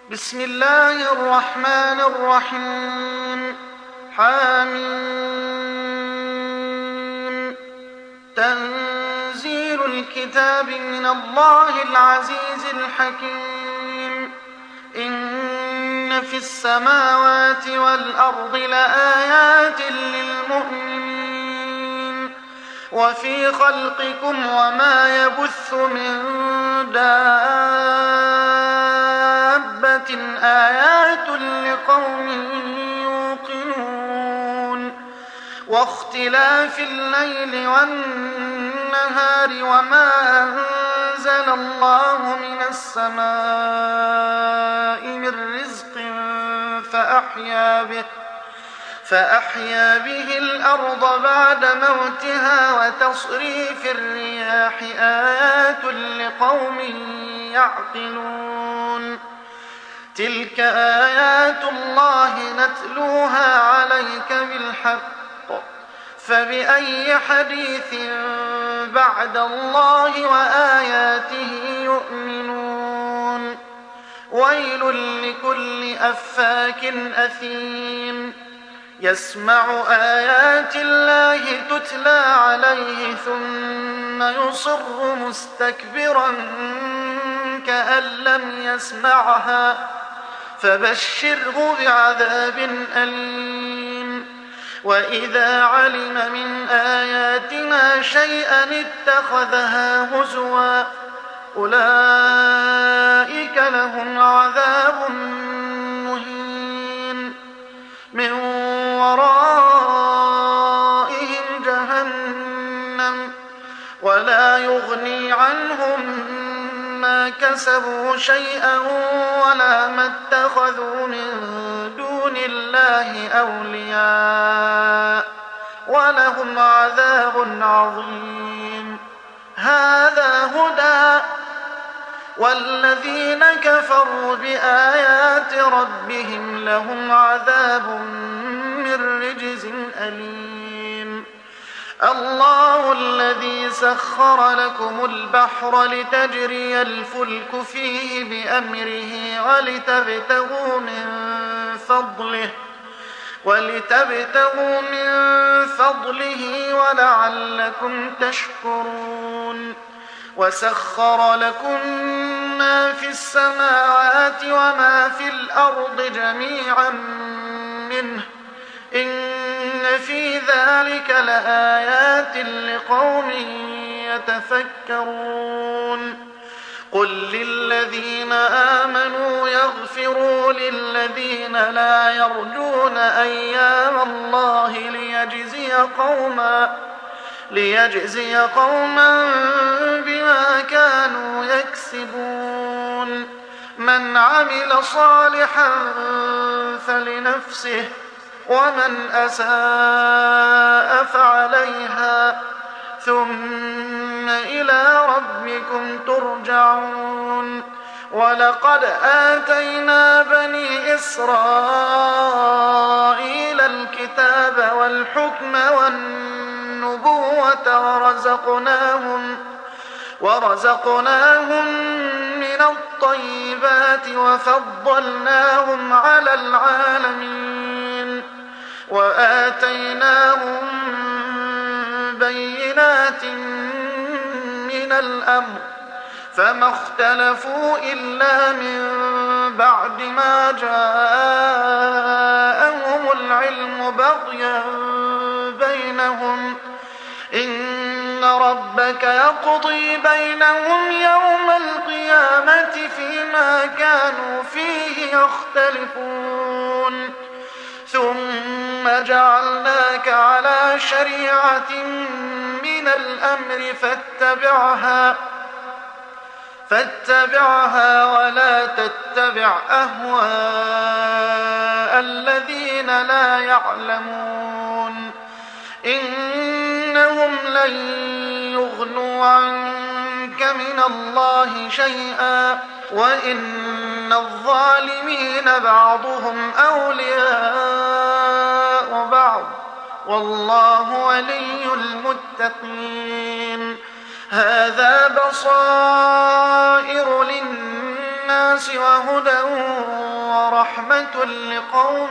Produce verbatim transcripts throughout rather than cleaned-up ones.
بسم الله الرحمن الرحيم. حامين. تنزيل الكتاب من الله العزيز الحكيم. إن في السماوات والأرض لآيات للمؤمنين وفي خلقكم وما يبث من دابة آيات لقوم يوقنون واختلاف الليل والنهار وما أنزل الله من السماء من رزق فأحيا به فأحيا به الأرض بعد موتها وتصريف الرياح آيات لقوم يعقلون. تلك آيات الله نتلوها عليك بالحق فبأي حديث بعد الله وآياته يؤمنون. ويل لكل أفاك أثيم يسمع آيات الله تتلى عليه ثم يصر مستكبرا كأن لم يسمعها فبشره بعذاب أليم. وإذا علم من آياتنا شيئا اتخذها هزوا أولئك لهم عذاب مهين من ورائهم جهنم ولا يغني عنهم ما كسبوا شيئا ولا ما اتخذوا من دون الله أولياء ولهم عذاب عظيم. هذا هدى والذين كفروا بآيات ربهم لهم عذاب من رجز أليم. الله الذي سخر لكم البحر لتجري الفلك فيه بأمره ولتبتغوا من فضله ولتبتغوا من فضله ولعلكم تشكرون. وسخر لكم ما في السماوات وما في الأرض جميعا منه إن في ذلك لآيات لقوم يتفكرون. قل للذين آمنوا يغفروا للذين لا يرجون أيام الله ليجزي قوما ليجزي قوما بما كانوا يكسبون. من عمل صالحا فلنفسه ومن أساء فعليها ثم إلى ربكم ترجعون. ولقد آتينا بني إسرائيل الكتاب والحكم والنبوة ورزقناهم ورزقناهم من الطيبات وفضلناهم على العالمين وآتيناهم بينات من الأمر فما اختلفوا إلا من بعد ما جاءهم العلم بغيا بينهم إن ربك يقضي بينهم يوم القيامة فيما كانوا فيه يختلفون. ثم جعلناك على شريعة من الأمر فاتبعها فاتبعها ولا تتبع أهواء الذين لا يعلمون إنهم لن يغنوا عنك من الله شيئا وإن الظالمين بعضهم أولياء بعض والله ولي المتقين. هذا بصائر للناس وهدى ورحمة لقوم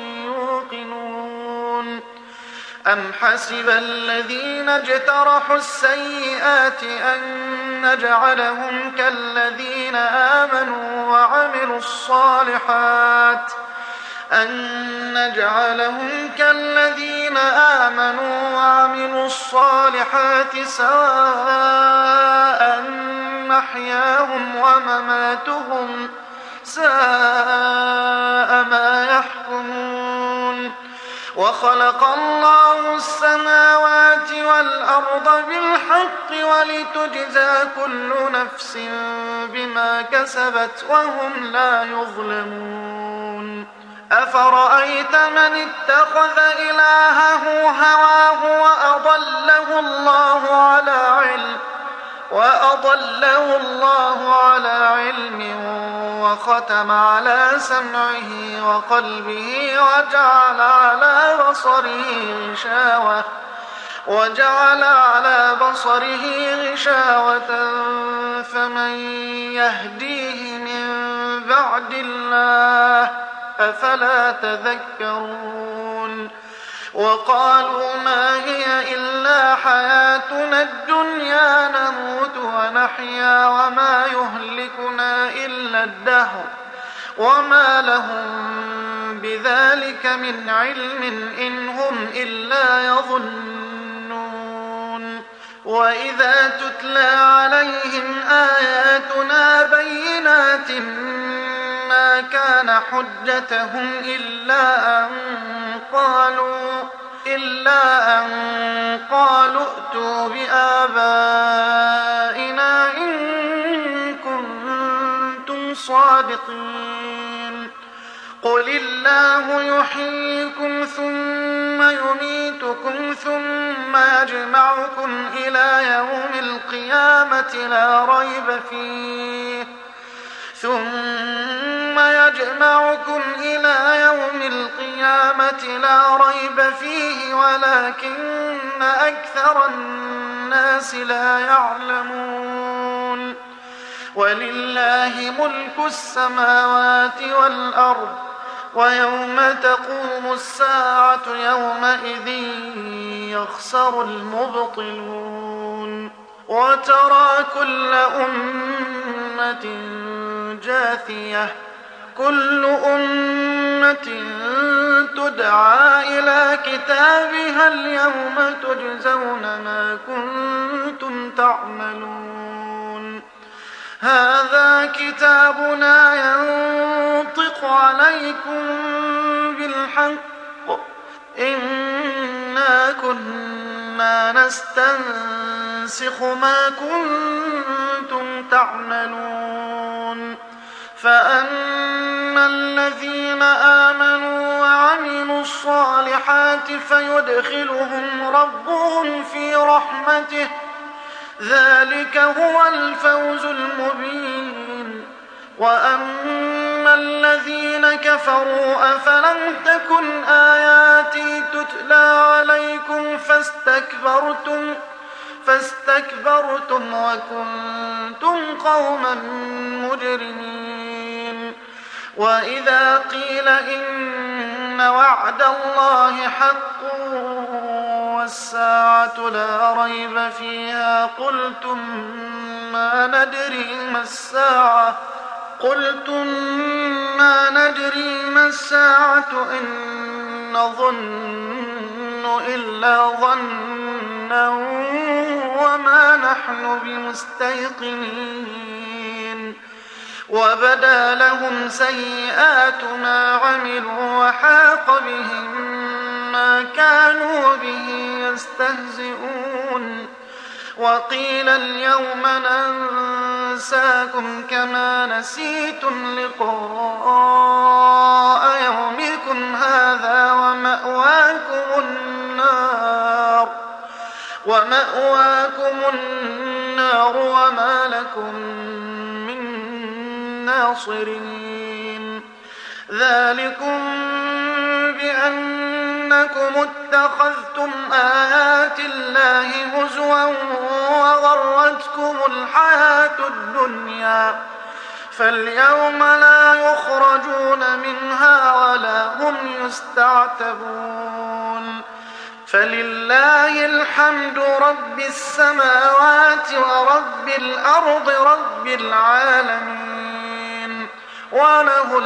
يوقنون أم حسب الذين اجترحوا السيئات أن نجعلهم كالذين آمنوا وعملوا الصالحات أن نجعلهم كالذين آمنوا وعملوا الصالحات سواء محياهم ومماتهم ساء ما يحكمون وخلق الله السماوات والأرض بالحق ولتجزى كل نفس بما كسبت وهم لا يظلمون أفرأيت من اتخذ إلهه هواه وأضله الله على علم وأضله الله على علم وختم على سمعه وقلبه وجعل على بصره غشاوة وجعل على بصره غشاوة فمن يهديه من بعد الله أفلا تذكرون وقالوا ما هي إلا حياتنا الدنيا نموت ونحيا وما يهلكنا إلا الدهر وما لهم بذلك من علم إن هم إلا يظنون وإذا تتلى عليهم آياتنا بينات ما كان حجتهم إلا أن قالوا إلا أن قالوا ائتوا بآبائنا إن كنتم صادقين قل الله يحييكم ثم يميتكم ثم يجمعكم إلى يوم القيامة لا ريب فيه ثم يجمعكم إلى يوم القيامة لا ريب فيه ولكن أكثر الناس لا يعلمون ولله ملك السماوات والأرض ويوم تقوم الساعة يومئذ يخسر المبطلون وترى كل أمة جاثية كل أمة تدعى إلى كتابها اليوم تجزون ما كنتم تعملون هذا كتابنا ينطق عليكم بالحق إنا كنا نستنسخ ما كنتم تعملون فأما الذين آمنوا وعملوا الصالحات فيدخلهم ربهم في رحمته ذلك هو الفوز المبين وأما الذين كفروا أفلم تكن آياتي تتلى عليكم فاستكبرتم فاستكبرتم وكنتم قوما مجرمين وإذا قيل إن وعد الله حق والساعة لا ريب فيها قلتم ما ندري ما الساعة قلتم ما ندري ما الساعة إن نظن إلا ظنا وما نحن بمستيقنين وبدا لهم سيئات ما عملوا وحاق بهم ما كانوا به يستهزئون وقيل اليوم ننساكم كما نسيتم لقاء يومكم هذا ومأواكم النار ومأواكم النار وما لكم من ناصرين ذلكم بأنكم اتخذتم آيات الله هزوا وغرتكم الحياة الدنيا فاليوم لا يخرجون منها يستعتبون فلله الحمد رب السماوات ورب الأرض رب العالمين وله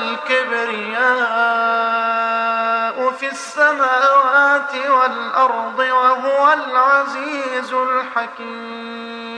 الكبرياء في السماوات والأرض وهو العزيز الحكيم.